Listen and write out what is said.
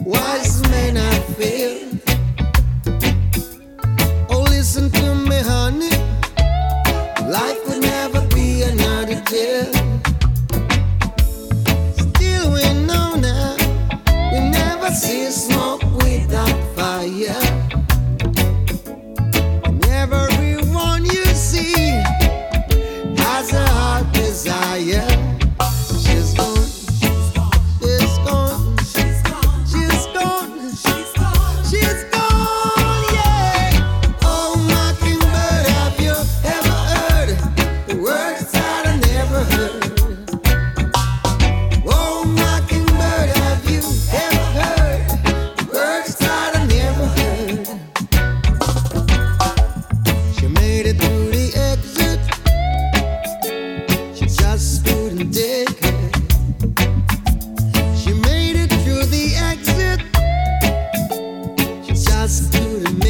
wise men I feel. Oh, listen to me, honey. Life would never be another day. Still we know now, we never see smoke without fire. And everyone you see has a heart desire. She's gone, she's gone, she's gone, she's gone, yeah. Oh, mockingbird, have you ever heard the words that I never heard? Oh, mockingbird, have you ever heard the words that I never heard? She made it through the exit. She just couldn't take it. She made it through the exit. She just couldn't